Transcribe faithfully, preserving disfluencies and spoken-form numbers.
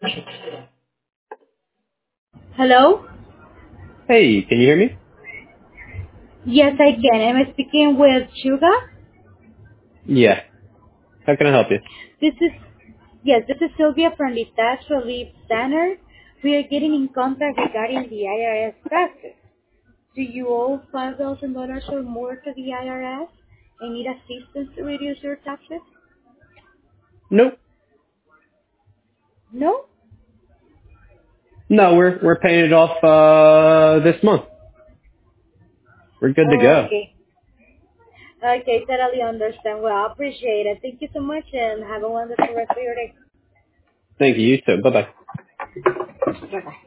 Hello? Hey, can you hear me? Yes, I can. Am I speaking with Suga? Yeah. How can I help you? This is, yes, this is Sylvia from the Tax Relief Center. We are getting in contact regarding the I R S taxes. Do you owe five thousand dollars or more to the I R S and need assistance to reduce your taxes? Nope. No? No, we're we're paying it off uh this month. We're good to go. Okay. Okay, totally understand. Well, I appreciate it. Thank you so much and have a wonderful rest of your day. Thank you. You too. Bye bye. Bye-bye.